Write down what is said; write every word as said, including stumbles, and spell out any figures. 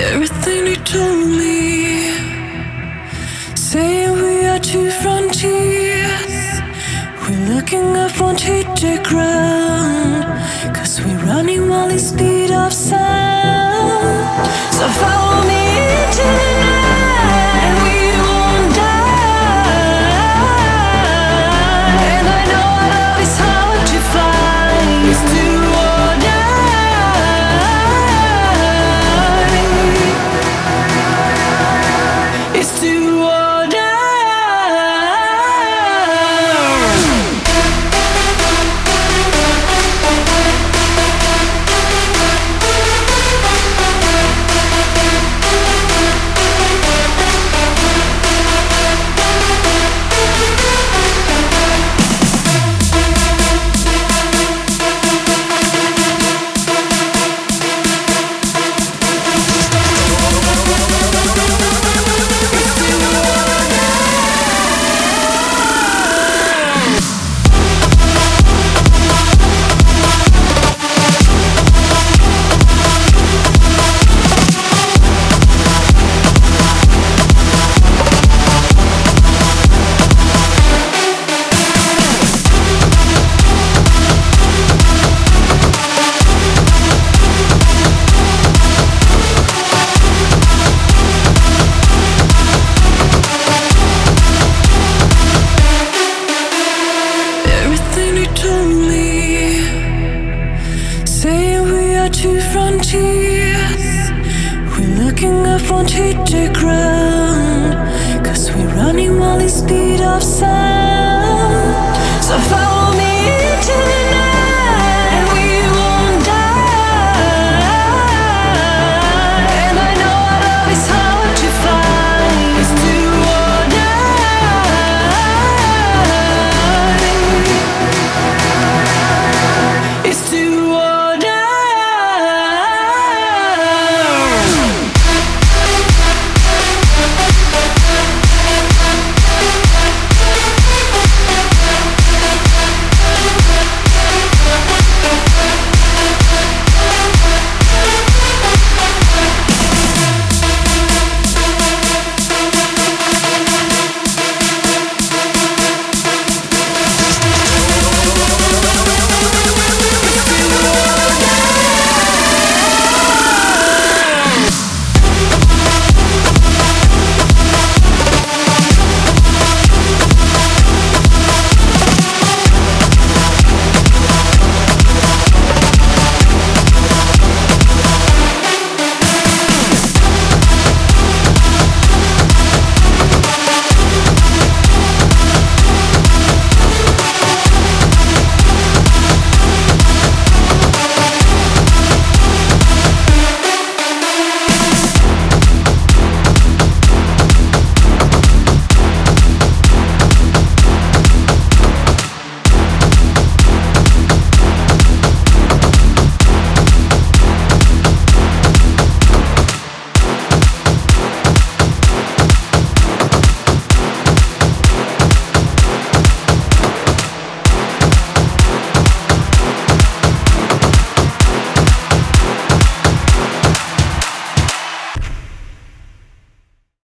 Everything you told me, saying we are two frontiers. We're looking up strategic ground, cause we're running while in speed of sound. So follow me into the night, and we won't die. And I know our love is hard to find. It's do or die. It's do or strategic ground, cause we're running while in speed of sound. So follow me into the